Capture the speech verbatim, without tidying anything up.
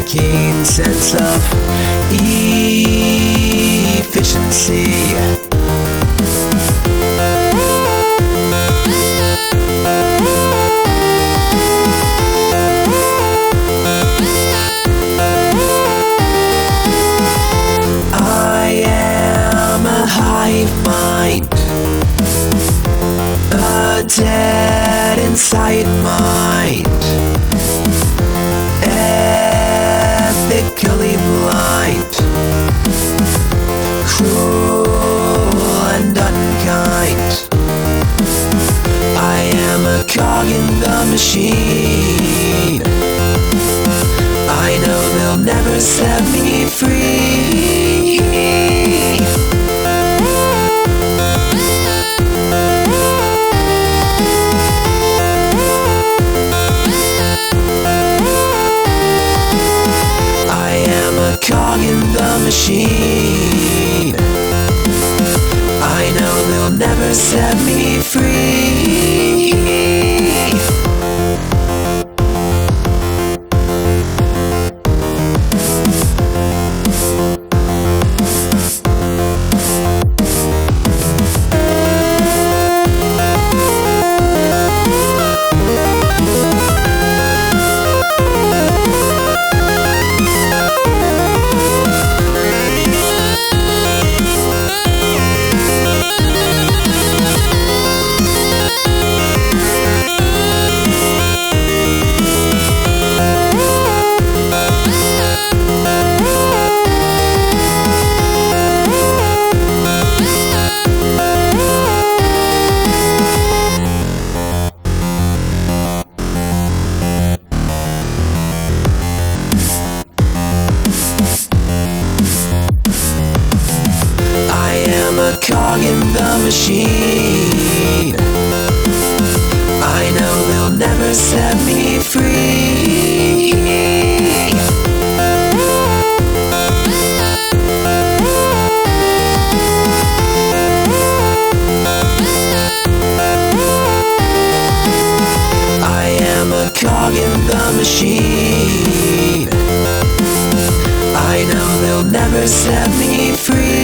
keen sense of efficiency. I am a hive mind, a dead inside mind, ethically blind, cruel and unkind. I am a cog in the machine. I know they'll never set me free. Cog in the machine. I know they'll never set me free. Cog in the machine. I know they'll never set me free. I am a cog in the machine. I know they'll never set me free.